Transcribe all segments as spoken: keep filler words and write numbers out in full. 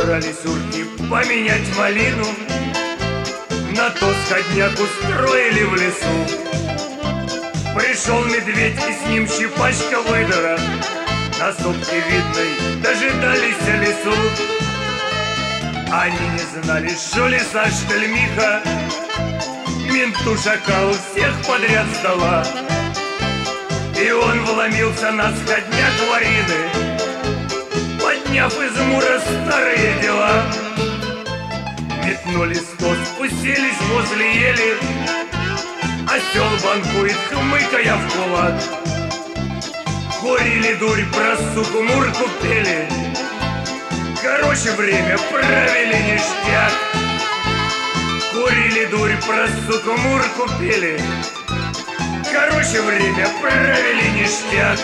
Собрались урки поменять малину, на то сходняк устроили в лесу. Пришел медведь и с ним щипачка выдора, на сопке видной дожидались лесу. Они не знали, что лиса, что ли Миха, менту шакалу всех подряд сдала. И он вломился на сходняк Варины, подняв из мура старые дела. Метнули стол, спустились возле ели, осел банкует, хмыкая в кулак. Курили дурь, про суку Мурку пели, короче, время провели ништяк. Курили дурь, про суку Мурку пели, короче, время провели ништяк.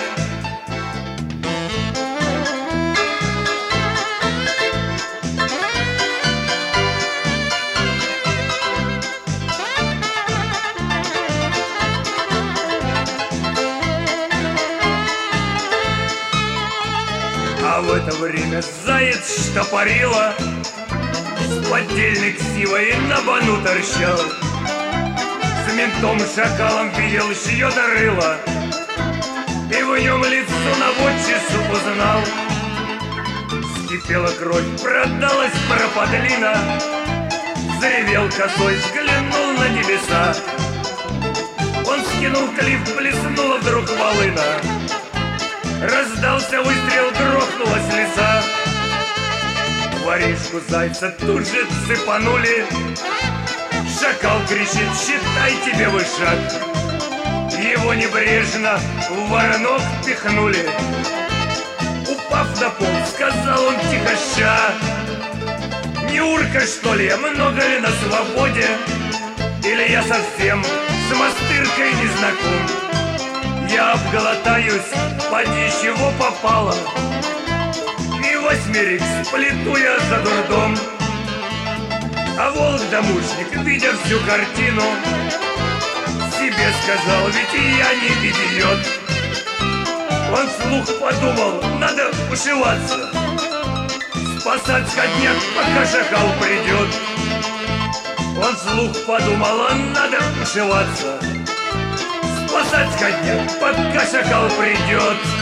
А в это время заяц штопорила, с поддельной ксивой на бану торчал. С ментом шакалом видел чье-то рыло, и в нем лицо наводчицу узнал. Вскипела кровь, продалась пропадлина, заревел косой, взглянул на небеса. Он скинул клиф, блеснула вдруг волына, раздался выстрел, грохнулась лиса. Воришку зайца тут же цепанули, шакал кричит: считай тебе вышаг. Его небрежно в воронок пихнули. Упав на пол, сказал он тихо: ща. Не урка, что ли, много ли на свободе, или я совсем с мастыркой не знаком? Я обголодаюсь, поди чего попало, и восьмерик сплету я за дурдом. А волк-домушник, видя всю картину, себе сказал: ведь и я не идиот. Он вслух подумал: надо ушиваться, спасать сходняк, пока шакал придет. Он вслух подумал: надо ушиваться, спасать сходняк, пока шакал придет.